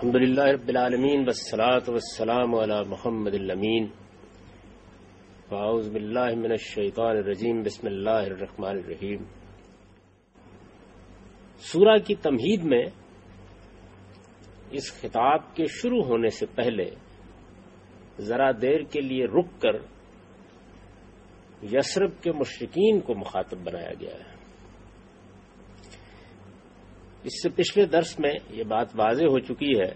الحمد للہ رب العالمین والصلاة والسلام علی محمد الامین واعوذ باللہ من الشیطان الرجیم بسم اللہ الرحمن الرحیم۔ سورہ کی تمہید میں اس خطاب کے شروع ہونے سے پہلے ذرا دیر کے لیے رک کر یثرب کے مشرکین کو مخاطب بنایا گیا ہے۔ اس سے پچھلے درس میں یہ بات واضح ہو چکی ہے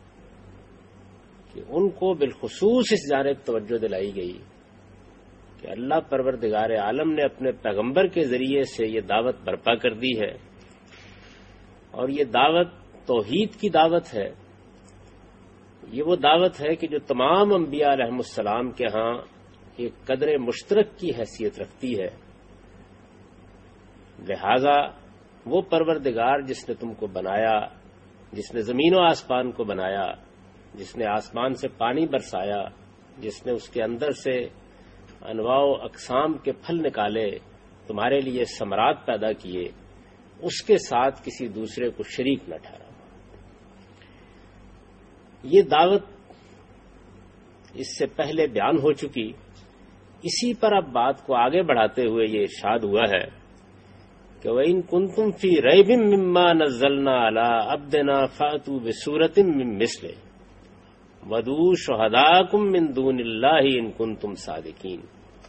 کہ ان کو بالخصوص اس جانب توجہ دلائی گئی کہ اللہ پروردگار عالم نے اپنے پیغمبر کے ذریعے سے یہ دعوت برپا کر دی ہے، اور یہ دعوت توحید کی دعوت ہے۔ یہ وہ دعوت ہے کہ جو تمام انبیاء علیہم السلام کے ہاں ایک قدر مشترک کی حیثیت رکھتی ہے۔ لہذا وہ پروردگار جس نے تم کو بنایا، جس نے زمین و آسمان کو بنایا، جس نے آسمان سے پانی برسایا، جس نے اس کے اندر سے انواع و اقسام کے پھل نکالے، تمہارے لیے ثمرات پیدا کیے، اس کے ساتھ کسی دوسرے کو شریک نہ ٹھہرا۔ یہ دعوت اس سے پہلے بیان ہو چکی، اسی پر اب بات کو آگے بڑھاتے ہوئے یہ ارشاد ہوا ہے کہ وَإِن كُنتُمْ فِي رَيْبٍ مِّمَّا نَزَّلْنَا عَلَىٰ عَبْدِنَا فَأْتُوا بِسُورَةٍ مِّن مِّثْلِهِ وَادْعُوا شُهَدَاءَكُم مِّن دُونِ اللَّهِ إِن كُنتُمْ صَادِقِينَ۔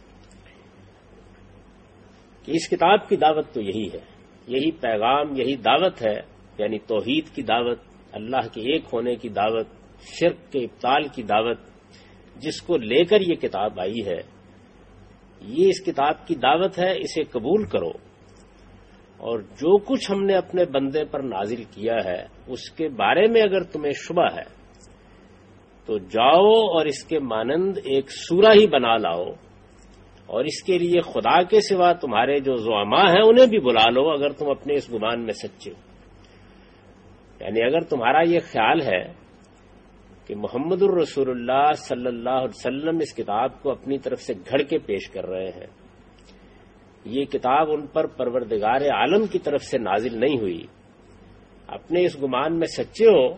کہ اس کتاب کی دعوت تو یہی ہے، یہی پیغام، یہی دعوت ہے، یعنی توحید کی دعوت، اللہ کے ایک ہونے کی دعوت، شرک کے ابطال کی دعوت، جس کو لے کر یہ کتاب آئی ہے۔ یہ اس کتاب کی دعوت ہے، اسے قبول کرو، اور جو کچھ ہم نے اپنے بندے پر نازل کیا ہے اس کے بارے میں اگر تمہیں شبہ ہے تو جاؤ اور اس کے مانند ایک سورہ ہی بنا لاؤ، اور اس کے لیے خدا کے سوا تمہارے جو زعماء ہیں انہیں بھی بلا لو اگر تم اپنے اس گمان میں سچے ہو۔ یعنی اگر تمہارا یہ خیال ہے کہ محمد الرسول اللہ صلی اللہ علیہ وسلم اس کتاب کو اپنی طرف سے گھڑ کے پیش کر رہے ہیں، یہ کتاب ان پر پروردگار عالم کی طرف سے نازل نہیں ہوئی، اپنے اس گمان میں سچے ہو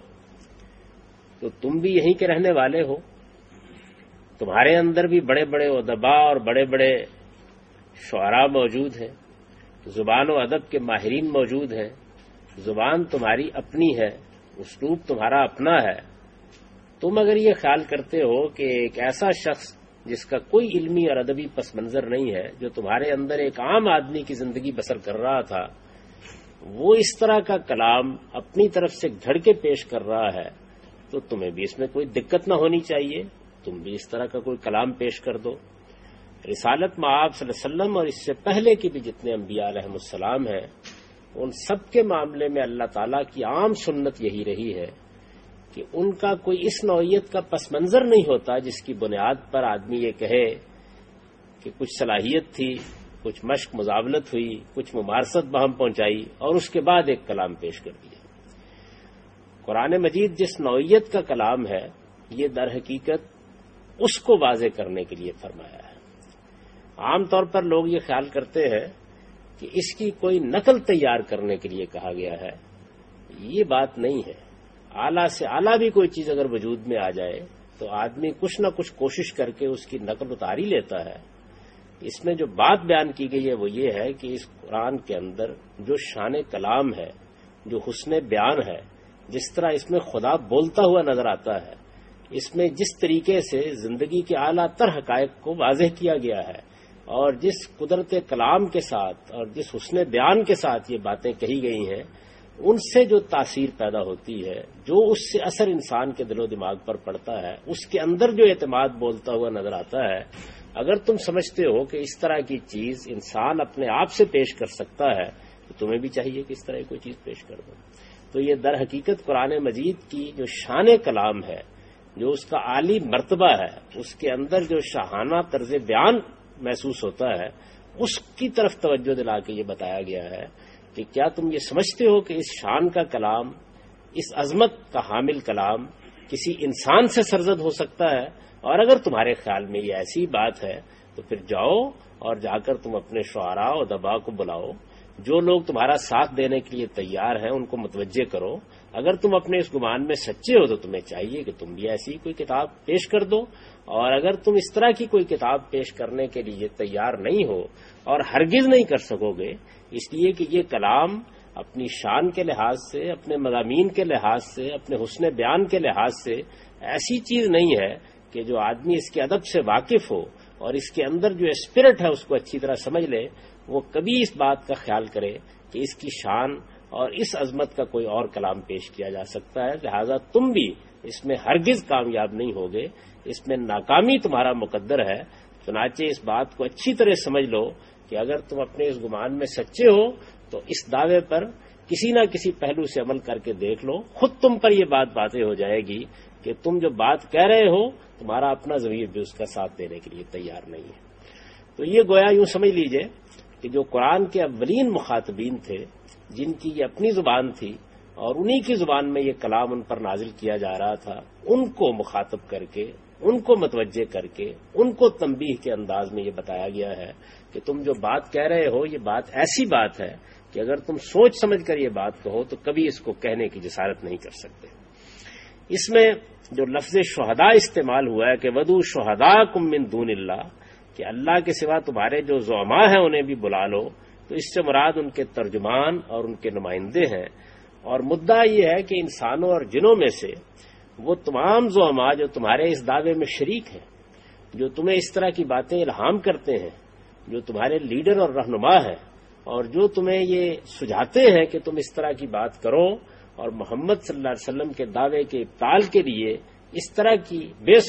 تو تم بھی یہیں کے رہنے والے ہو، تمہارے اندر بھی بڑے بڑے ادباء اور بڑے بڑے شعراء موجود ہیں، زبان و ادب کے ماہرین موجود ہیں، زبان تمہاری اپنی ہے، اسلوب تمہارا اپنا ہے۔ تم اگر یہ خیال کرتے ہو کہ ایک ایسا شخص جس کا کوئی علمی اور ادبی پس منظر نہیں ہے، جو تمہارے اندر ایک عام آدمی کی زندگی بسر کر رہا تھا، وہ اس طرح کا کلام اپنی طرف سے گھڑ کے پیش کر رہا ہے، تو تمہیں بھی اس میں کوئی دقت نہ ہونی چاہیے، تم بھی اس طرح کا کوئی کلام پیش کر دو۔ رسالت مآب صلی اللہ علیہ وسلم اور اس سے پہلے کے بھی جتنے انبیاء علیہم السلام ہیں، ان سب کے معاملے میں اللہ تعالیٰ کی عام سنت یہی رہی ہے کہ ان کا کوئی اس نوعیت کا پس منظر نہیں ہوتا جس کی بنیاد پر آدمی یہ کہے کہ کچھ صلاحیت تھی، کچھ مشق مزاولت ہوئی، کچھ ممارست بہم پہنچائی اور اس کے بعد ایک کلام پیش کر دیا۔ قرآن مجید جس نوعیت کا کلام ہے، یہ در حقیقت اس کو واضح کرنے کے لیے فرمایا ہے۔ عام طور پر لوگ یہ خیال کرتے ہیں کہ اس کی کوئی نقل تیار کرنے کے لیے کہا گیا ہے، یہ بات نہیں ہے۔ اعلیٰ سے اعلیٰ بھی کوئی چیز اگر وجود میں آ جائے تو آدمی کچھ نہ کچھ کوشش کر کے اس کی نقل اتار ہی لیتا ہے۔ اس میں جو بات بیان کی گئی ہے وہ یہ ہے کہ اس قرآن کے اندر جو شان کلام ہے، جو حسن بیان ہے، جس طرح اس میں خدا بولتا ہوا نظر آتا ہے، اس میں جس طریقے سے زندگی کے اعلیٰ تر حقائق کو واضح کیا گیا ہے، اور جس قدرت کلام کے ساتھ اور جس حسن بیان کے ساتھ یہ باتیں کہی گئی ہیں، ان سے جو تاثیر پیدا ہوتی ہے، جو اس سے اثر انسان کے دل و دماغ پر پڑتا ہے، اس کے اندر جو اعتماد بولتا ہوا نظر آتا ہے، اگر تم سمجھتے ہو کہ اس طرح کی چیز انسان اپنے آپ سے پیش کر سکتا ہے تو تمہیں بھی چاہیے کہ اس طرح کی کوئی چیز پیش کر دو۔ تو یہ در حقیقت قرآن مجید کی جو شان کلام ہے، جو اس کا عالی مرتبہ ہے، اس کے اندر جو شاہانہ طرز بیان محسوس ہوتا ہے، اس کی طرف توجہ دلا کے یہ بتایا گیا ہے کہ کیا تم یہ سمجھتے ہو کہ اس شان کا کلام، اس عظمت کا حامل کلام کسی انسان سے سرزد ہو سکتا ہے؟ اور اگر تمہارے خیال میں یہ ایسی بات ہے تو پھر جاؤ اور جا کر تم اپنے شعراء و ادباء کو بلاؤ، جو لوگ تمہارا ساتھ دینے کے لیے تیار ہیں ان کو متوجہ کرو. اگر تم اپنے اس گمان میں سچے ہو تو تمہیں چاہیے کہ تم بھی ایسی کوئی کتاب پیش کر دو، اور اگر تم اس طرح کی کوئی کتاب پیش کرنے کے لیے تیار نہیں ہو اور ہرگز نہیں کر سکو گے، اس لیے کہ یہ کلام اپنی شان کے لحاظ سے، اپنے مضامین کے لحاظ سے، اپنے حسن بیان کے لحاظ سے ایسی چیز نہیں ہے کہ جو آدمی اس کے ادب سے واقف ہو اور اس کے اندر جو اسپرٹ ہے اس کو اچھی طرح سمجھ لے، وہ کبھی اس بات کا خیال کرے کہ اس کی شان اور اس عظمت کا کوئی اور کلام پیش کیا جا سکتا ہے. لہذا تم بھی اس میں ہرگز کامیاب نہیں ہوگے، اس میں ناکامی تمہارا مقدر ہے. چنانچہ اس بات کو اچھی طرح سمجھ لو کہ اگر تم اپنے اس گمان میں سچے ہو تو اس دعوے پر کسی نہ کسی پہلو سے عمل کر کے دیکھ لو، خود تم پر یہ بات واضح ہو جائے گی کہ تم جو بات کہہ رہے ہو تمہارا اپنا ضمیر بھی اس کا ساتھ دینے کے لیے تیار نہیں ہے. تو یہ گویا یوں سمجھ لیجئے کہ جو قرآن کے اولین مخاطبین تھے، جن کی یہ اپنی زبان تھی اور انہی کی زبان میں یہ کلام ان پر نازل کیا جا رہا تھا، ان کو مخاطب کر کے، ان کو متوجہ کر کے، ان کو تنبیہ کے انداز میں یہ بتایا گیا ہے کہ تم جو بات کہہ رہے ہو یہ بات ایسی بات ہے کہ اگر تم سوچ سمجھ کر یہ بات کہو تو کبھی اس کو کہنے کی جسارت نہیں کر سکتے. اس میں جو لفظ شہداء استعمال ہوا ہے کہ وَدُّوا شُهَدَاءَكُم مِّن دُونِ اللَّهِ، کہ اللہ کے سوا تمہارے جو زعماء ہیں انہیں بھی بلا لو، تو اس سے مراد ان کے ترجمان اور ان کے نمائندے ہیں. اور مدعا یہ ہے کہ انسانوں اور جنوں میں سے وہ تمام زعماء جو تمہارے اس دعوے میں شریک ہیں، جو تمہیں اس طرح کی باتیں الہام کرتے ہیں، جو تمہارے لیڈر اور رہنما ہیں، اور جو تمہیں یہ سجھاتے ہیں کہ تم اس طرح کی بات کرو اور محمد صلی اللہ علیہ وسلم کے دعوے کے ابطال کے لیے اس طرح کی بے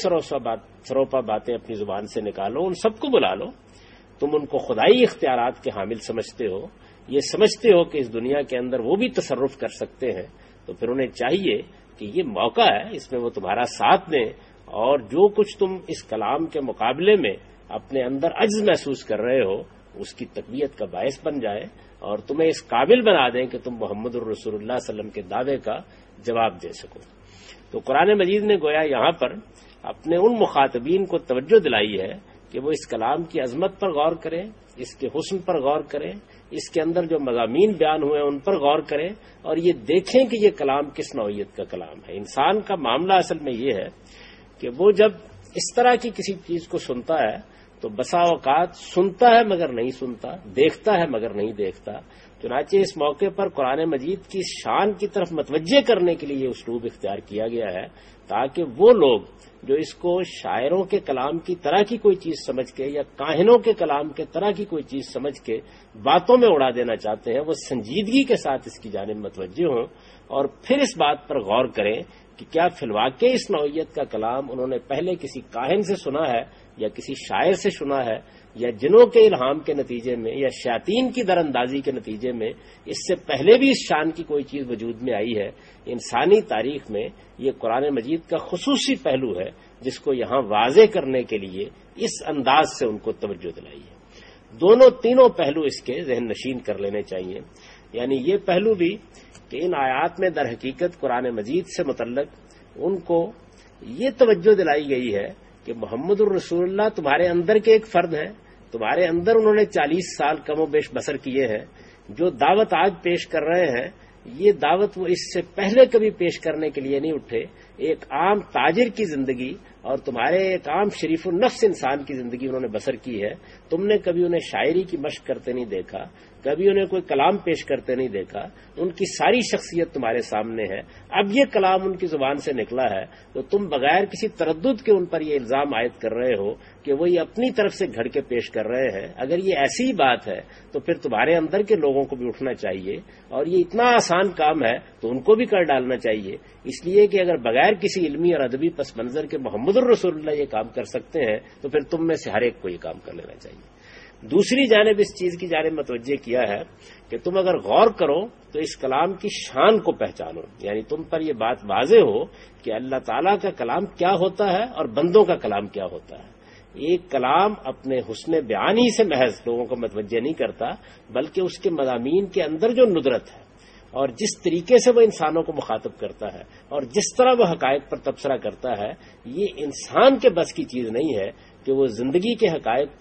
سروپا باتیں اپنی زبان سے نکالو، ان سب کو بلا لو. تم ان کو خدائی اختیارات کے حامل سمجھتے ہو، یہ سمجھتے ہو کہ اس دنیا کے اندر وہ بھی تصرف کر سکتے ہیں، تو پھر انہیں چاہیے کہ یہ موقع ہے، اس میں وہ تمہارا ساتھ دیں اور جو کچھ تم اس کلام کے مقابلے میں اپنے اندر عجز محسوس کر رہے ہو اس کی تقویت کا باعث بن جائے اور تمہیں اس قابل بنا دیں کہ تم محمد الرسول اللہ صلی اللہ علیہ وسلم کے دعوے کا جواب دے سکو. تو قرآن مجید نے گویا یہاں پر اپنے ان مخاطبین کو توجہ دلائی ہے کہ وہ اس کلام کی عظمت پر غور کریں، اس کے حسن پر غور کریں، اس کے اندر جو مضامین بیان ہوئے ان پر غور کریں اور یہ دیکھیں کہ یہ کلام کس نوعیت کا کلام ہے. انسان کا معاملہ اصل میں یہ ہے کہ وہ جب اس طرح کی کسی چیز کو سنتا ہے تو بسا اوقات سنتا ہے مگر نہیں سنتا، دیکھتا ہے مگر نہیں دیکھتا. چنانچہ اس موقع پر قرآن مجید کی شان کی طرف متوجہ کرنے کے لیے یہ اسلوب اختیار کیا گیا ہے تاکہ وہ لوگ جو اس کو شاعروں کے کلام کی طرح کی کوئی چیز سمجھ کے یا کاہنوں کے کلام کے طرح کی کوئی چیز سمجھ کے باتوں میں اڑا دینا چاہتے ہیں، وہ سنجیدگی کے ساتھ اس کی جانب متوجہ ہوں اور پھر اس بات پر غور کریں کہ کیا فی الواقع اس نوعیت کا کلام انہوں نے پہلے کسی کاہن سے سنا ہے یا کسی شاعر سے سنا ہے یا جنوں کے الہام کے نتیجے میں یا شیاطین کی دراندازی کے نتیجے میں اس سے پہلے بھی اس شان کی کوئی چیز وجود میں آئی ہے. انسانی تاریخ میں یہ قرآن مجید کا خصوصی پہلو ہے جس کو یہاں واضح کرنے کے لیے اس انداز سے ان کو توجہ دلائی ہے. تینوں پہلو اس کے ذہن نشین کر لینے چاہیے. یعنی یہ پہلو بھی کہ ان آیات میں در حقیقت قرآن مجید سے متعلق ان کو یہ توجہ دلائی گئی ہے کہ محمد الرسول اللہ تمہارے اندر کے ایک فرد ہیں، تمہارے اندر انہوں نے 40 سال کم و بیش بسر کیے ہیں. جو دعوت آج پیش کر رہے ہیں یہ دعوت وہ اس سے پہلے کبھی پیش کرنے کے لیے نہیں اٹھے. ایک عام تاجر کی زندگی اور تمہارے ایک عام شریف النفس انسان کی زندگی انہوں نے بسر کی ہے. تم نے کبھی انہیں شاعری کی مشق کرتے نہیں دیکھا، کبھی انہیں کوئی کلام پیش کرتے نہیں دیکھا. ان کی ساری شخصیت تمہارے سامنے ہے. اب یہ کلام ان کی زبان سے نکلا ہے تو تم بغیر کسی تردد کے ان پر یہ الزام عائد کر رہے ہو کہ وہ یہ اپنی طرف سے گھڑ کے پیش کر رہے ہیں. اگر یہ ایسی ہی بات ہے تو پھر تمہارے اندر کے لوگوں کو بھی اٹھنا چاہیے اور یہ اتنا آسان کام ہے تو ان کو بھی کر ڈالنا چاہیے. اس لیے کہ اگر بغیر کسی علمی اور ادبی پس منظر کے محمد الرسول اللہ یہ کام کر سکتے ہیں تو پھر تم میں سے ہر ایک کو یہ کام کر لینا چاہیے. دوسری جانب اس چیز کی جانب متوجہ کیا ہے کہ تم اگر غور کرو تو اس کلام کی شان کو پہچانو. یعنی تم پر یہ بات واضح ہو کہ اللہ تعالیٰ کا کلام کیا ہوتا ہے اور بندوں کا کلام کیا ہوتا ہے. ایک کلام اپنے حسن بیان ہی سے محض لوگوں کو متوجہ نہیں کرتا بلکہ اس کے مضامین کے اندر جو ندرت ہے اور جس طریقے سے وہ انسانوں کو مخاطب کرتا ہے اور جس طرح وہ حقائق پر تبصرہ کرتا ہے، یہ انسان کے بس کی چیز نہیں ہے کہ وہ زندگی کے حقائق پر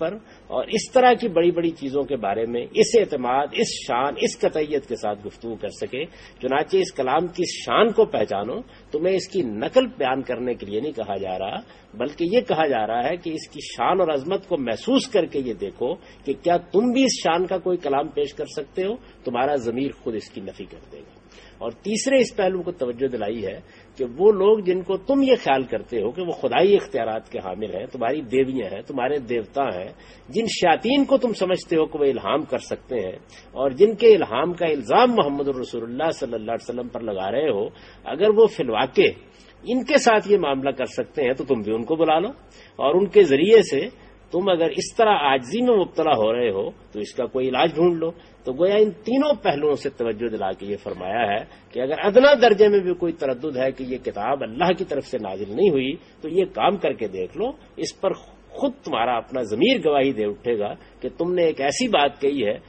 اور اس طرح کی بڑی بڑی چیزوں کے بارے میں اس اعتماد، اس شان، اس قطعیت کے ساتھ گفتگو کر سکے۔ چنانچہ اس کلام کی شان کو پہچانو، تمہیں اس کی نقل بیان کرنے کے لیے نہیں کہا جا رہا، بلکہ یہ کہا جا رہا ہے کہ اس کی شان اور عظمت کو محسوس کر کے یہ دیکھو کہ کیا تم بھی اس شان کا کوئی کلام پیش کر سکتے ہو، تمہارا ضمیر خود اس کی نفی کر دے گا۔ اور تیسرے اس پہلو کو توجہ دلائی ہے کہ وہ لوگ جن کو تم یہ خیال کرتے ہو کہ وہ خدائی اختیارات کے حامل ہیں، تمہاری دیویاں ہیں، تمہارے دیوتا ہیں، جن شیاطین کو تم سمجھتے ہو کہ وہ الہام کر سکتے ہیں اور جن کے الہام کا الزام محمد رسول اللہ صلی اللہ علیہ وسلم پر لگا رہے ہو، اگر وہ فی الواقع ان کے ساتھ یہ معاملہ کر سکتے ہیں تو تم بھی ان کو بلا لو، اور ان کے ذریعے سے تم اگر اس طرح عاجزی میں مبتلا ہو رہے ہو تو اس کا کوئی علاج ڈھونڈ لو۔ تو گویا ان تینوں پہلوؤں سے توجہ دلا کے یہ فرمایا ہے کہ اگر ادنا درجے میں بھی کوئی تردد ہے کہ یہ کتاب اللہ کی طرف سے نازل نہیں ہوئی تو یہ کام کر کے دیکھ لو، اس پر خود تمہارا اپنا ضمیر گواہی دے اٹھے گا کہ تم نے ایک ایسی بات کہی ہے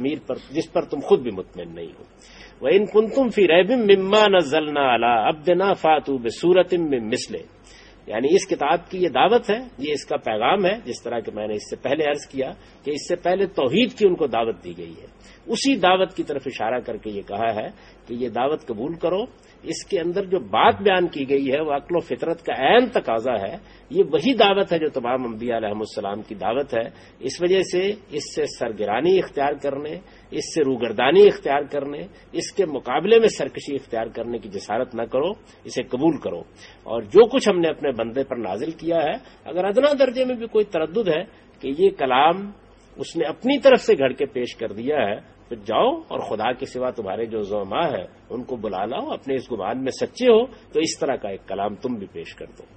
جس پر تم خود بھی مطمئن نہیں ہو۔ وَإِن كُنتُمْ فِي رَيْبٍ مِّمَّا نَزَّلْنَا عَلَىٰ عَبْدِنَا فَأْتُوا بِسُورَةٍ مِّن مِّثْلِهِ، یعنی اس کتاب کی یہ دعوت ہے، یہ اس کا پیغام ہے، جس طرح کہ میں نے اس سے پہلے عرض کیا کہ اس سے پہلے توحید کی ان کو دعوت دی گئی ہے، اسی دعوت کی طرف اشارہ کر کے یہ کہا ہے کہ یہ دعوت قبول کرو۔ اس کے اندر جو بات بیان کی گئی ہے وہ عقل و فطرت کا عین تقاضا ہے، یہ وہی دعوت ہے جو تمام انبیاء علیہ السلام کی دعوت ہے۔ اس وجہ سے اس سے سرگرانی اختیار کرنے، اس سے روگردانی اختیار کرنے، اس کے مقابلے میں سرکشی اختیار کرنے کی جسارت نہ کرو، اسے قبول کرو۔ اور جو کچھ ہم نے اپنے بندے پر نازل کیا ہے، اگر ادنا درجے میں بھی کوئی تردد ہے کہ یہ کلام اس نے اپنی طرف سے گھڑ کے پیش کر دیا ہے، تو جاؤ اور خدا کے سوا تمہارے جو زعماء ہیں ان کو بلا لاؤ، اپنے اس گمان میں سچے ہو تو اس طرح کا ایک کلام تم بھی پیش کر دو۔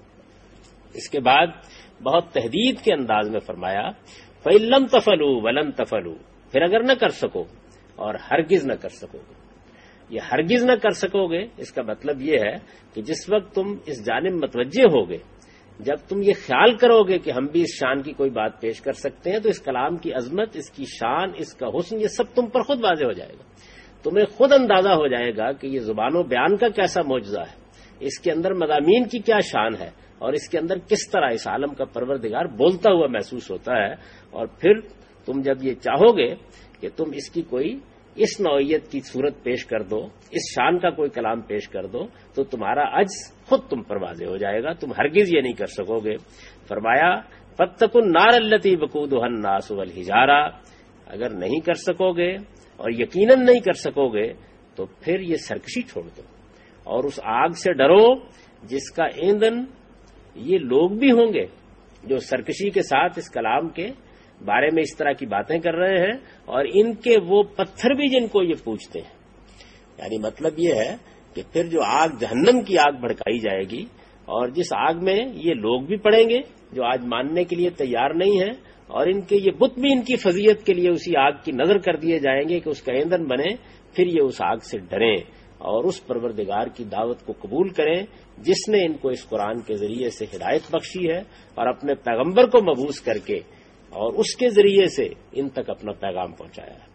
اس کے بعد بہت تحدید کے انداز میں فرمایا فَإِن لَّمْ تَفْعَلُوا وَلَن تَفْعَلُوا، پھر اگر نہ کر سکو اور ہرگز نہ کر سکو گے۔ یہ ہرگز نہ کر سکو گے اس کا مطلب یہ ہے کہ جس وقت تم اس جانب متوجہ ہوگے، جب تم یہ خیال کرو گے کہ ہم بھی اس شان کی کوئی بات پیش کر سکتے ہیں، تو اس کلام کی عظمت، اس کی شان، اس کا حسن، یہ سب تم پر خود واضح ہو جائے گا۔ تمہیں خود اندازہ ہو جائے گا کہ یہ زبان و بیان کا کیسا معجزہ ہے، اس کے اندر مضامین کی کیا شان ہے، اور اس کے اندر کس طرح اس عالم کا پروردگار بولتا ہوا محسوس ہوتا ہے۔ اور پھر تم جب یہ چاہو گے کہ تم اس کی کوئی اس نوعیت کی صورت پیش کر دو، اس شان کا کوئی کلام پیش کر دو، تو تمہارا عجز خود تم پر واضح ہو جائے گا، تم ہرگز یہ نہیں کر سکو گے۔ فرمایا فَاتَّقُوا النَّارَ الَّتِي وَقُودُهَا النَّاسُ وَالْحِجَارَةُ، اگر نہیں کر سکو گے اور یقیناً نہیں کر سکو گے تو پھر یہ سرکشی چھوڑ دو اور اس آگ سے ڈرو جس کا ایندھن یہ لوگ بھی ہوں گے جو سرکشی کے ساتھ اس کلام کے بارے میں اس طرح کی باتیں کر رہے ہیں، اور ان کے وہ پتھر بھی جن کو یہ پوچھتے ہیں۔ یعنی مطلب یہ ہے کہ پھر جو آگ، جہنم کی آگ بھڑکائی جائے گی، اور جس آگ میں یہ لوگ بھی پڑیں گے جو آج ماننے کے لیے تیار نہیں ہیں، اور ان کے یہ بت بھی ان کی فضیلت کے لیے اسی آگ کی نظر کر دیے جائیں گے کہ اس کا ایندھن بنے، پھر یہ اس آگ سے ڈریں اور اس پروردگار کی دعوت کو قبول کریں جس نے ان کو اس قرآن کے ذریعے سے ہدایت بخشی ہے، اور اپنے پیغمبر کو مبعوث کر کے اور اس کے ذریعے سے ان تک اپنا پیغام پہنچایا ہے۔